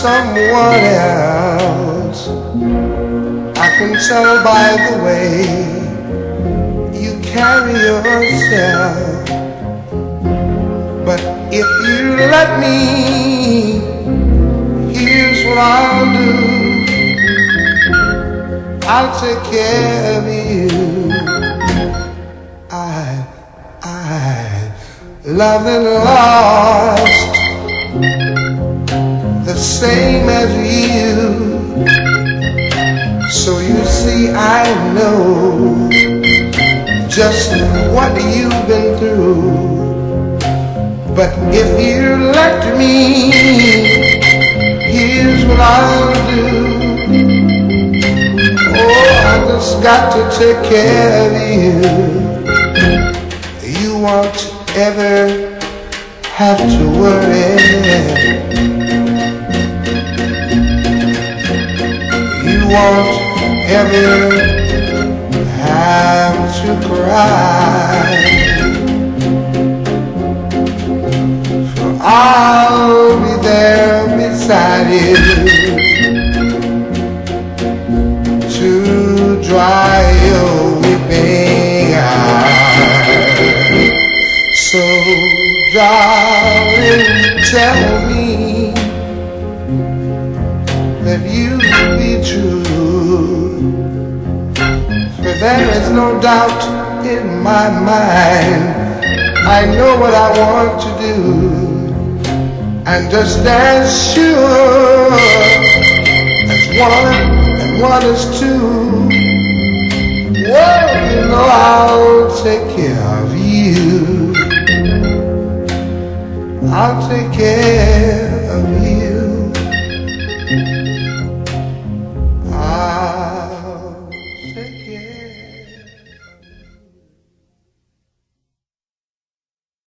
someone else. I can tell by the way you carry yourself. But if you let me, here's what I'll do. I'll take care of you. I loved and lost the same as you. So you see, I know just what you've been through. But if you let me, here's what I'll do. Oh, I just got to take care of you. You won't ever have to worry. You won't ever have to cry. For I'll be there beside you to dry your weeping eyes. So, darling, tell me that you be true. For there is no doubt in my mind, I know what I want to do. And just as sure as one and one is two, well, you know I'll take care of you. I'll take care of you.